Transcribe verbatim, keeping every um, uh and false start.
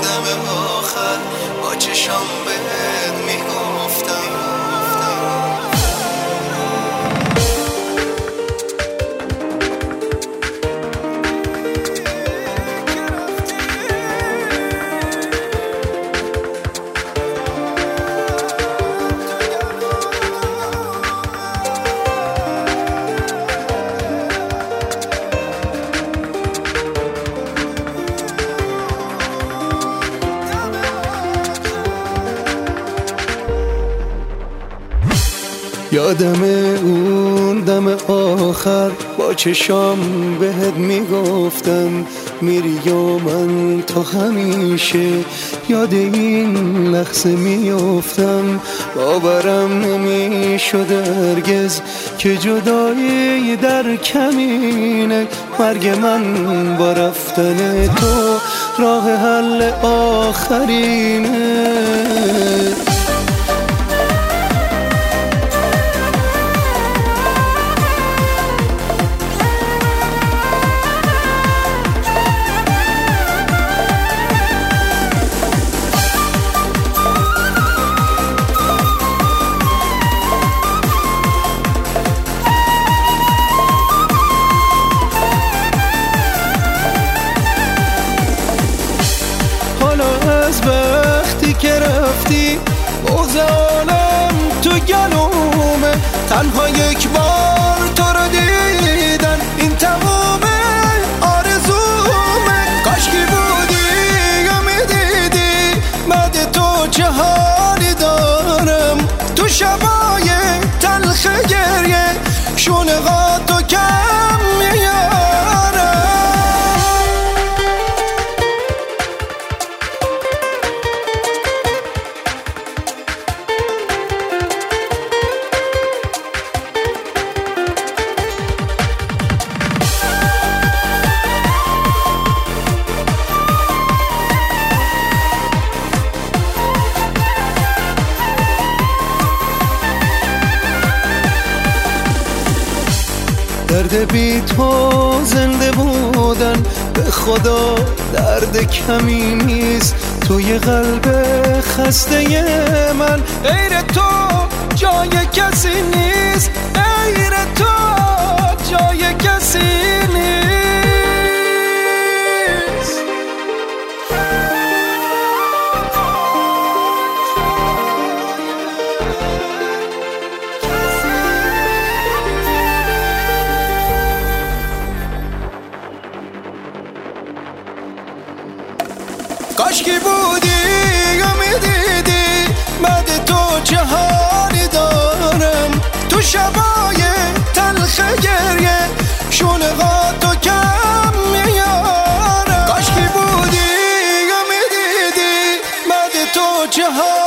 دم آخر با چشام بهت میگفتم. یادم اون دم آخر با چشام بهت میگفتم میری و من تا همیشه یاد این لحظه میافتم. باورم نمیشد هرگز که جدایی در کمینه مرگ من با رفتن تو راه حل آخرینه. از وقتی که رفتی بغض عالم تو گلومه، تنها یک بار تو رو دیدن این تموم آرزومه. کاشکی بودی یا میدیدی بعد تو چه حالی دارم، تو شبای تلخ گریه شونقاتو کم میارم. درد بی تو زنده بودن به خدا درد کمی نیست. توی قلب خسته من غیر تو جای کسی نیست، غیر تو جای کسی نیست. کاشکی بودی یا میدیدی بعد تو چه حالی دارم، تو شبای تلخ گریه شونقاتو کم میارم. کاشکی بودی یا میدیدی بعد تو چه حالی